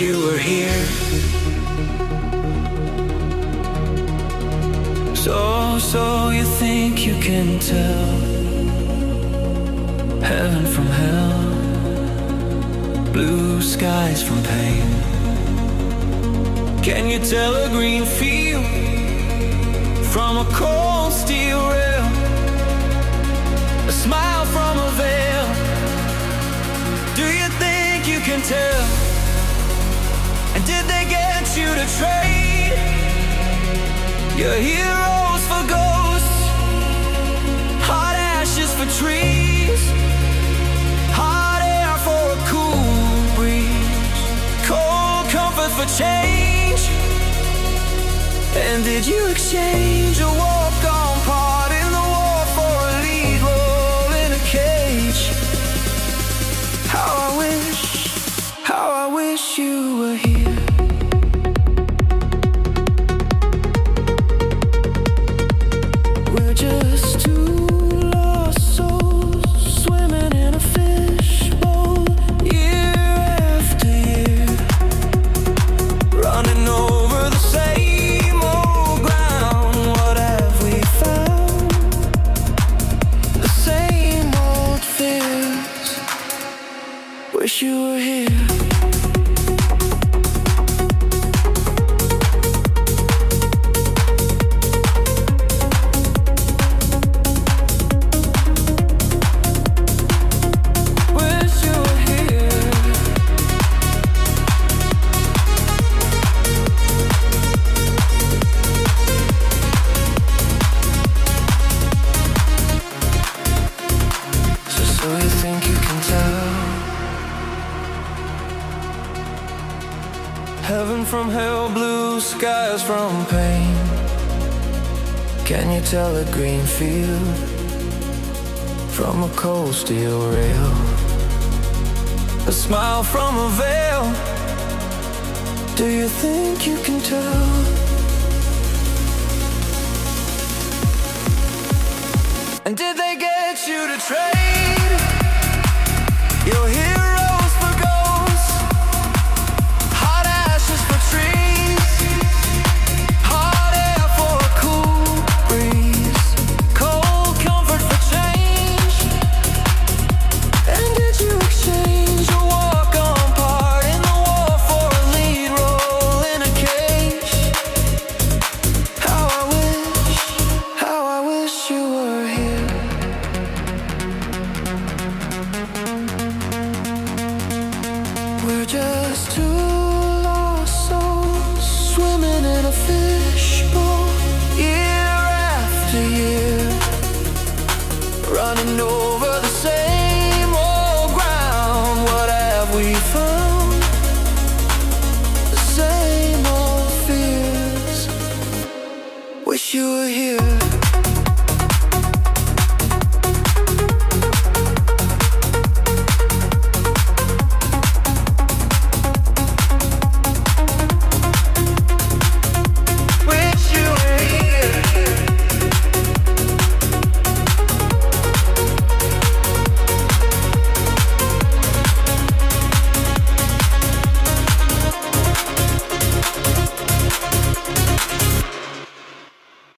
you were here. So you think you can tell heaven from hell, blue skies from pain. Can you tell a green field from a cold steel rail, a smile from a veil? Do you think you can tell? And did they get you to trade your heroes for ghosts, hot ashes for trees, hot air for a cool breeze, cold comfort for change? And did you exchange a walk-on part in the war for a lead role in a cage? How I wish you were here. We're just two lost souls swimming in a fishbowl, year after year, running over the same old ground. What have we found? The same old fears. Wish you were here. Heaven from hell, blue skies from pain. Can you tell a green field from a cold steel rail, a smile from a veil? Do you think you can tell? And did they get you to trade your heroes for ghosts, hot ashes for trees, hot air for a cool breeze, cold comfort for change? And did you exchange a walk-on part in the war for a lead role in a cage? How I wish you were here. We're just two lost souls swimming in a fishbowl, year after year, running over the same old ground. What have we found? The same old fears. Wish you were here.